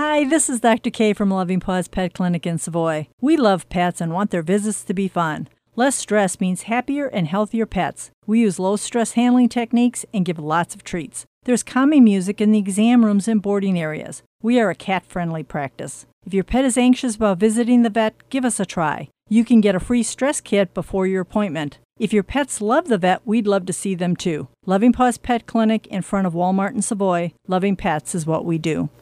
Hi, this is Dr. K from Loving Paws Pet Clinic in Savoy. We love pets and want their visits to be fun. Less stress means happier and healthier pets. We use low-stress handling techniques and give lots of treats. There's calming music in the exam rooms and boarding areas. We are a cat-friendly practice. If your pet is anxious about visiting the vet, give us a try. You can get a free stress kit before your appointment. If your pets love the vet, we'd love to see them too. Loving Paws Pet Clinic in front of Walmart in Savoy. Loving pets is what we do.